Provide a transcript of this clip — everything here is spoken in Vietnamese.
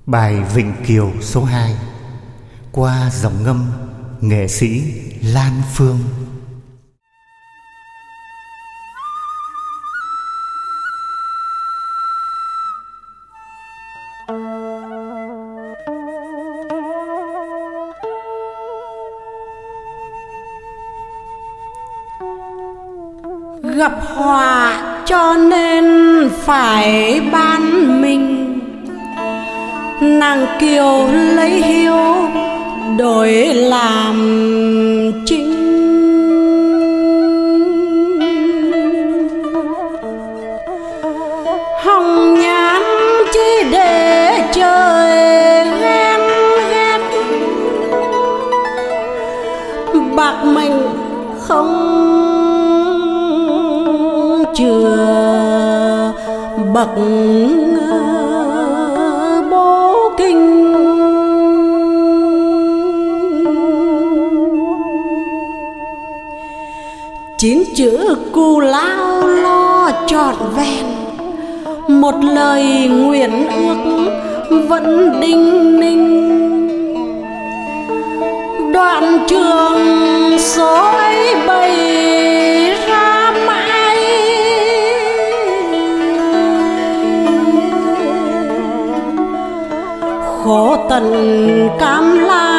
Bài Vịnh Kiều số 2 qua giọng ngâm nghệ sĩ Lan Phương. Gặp họa cho nên phải bán mình, nàng kiều lấy hiếu đổi làm chính. Hồng nhan chỉ để trời ghen ghét, bạc mệnh không chừa bậc bố kinh. Chín chữ cù lao lo trọn vẹn, một lời nguyện ước vẫn đinh ninh. Đoạn trường số ấy bày ra mãi, khổ tận cam la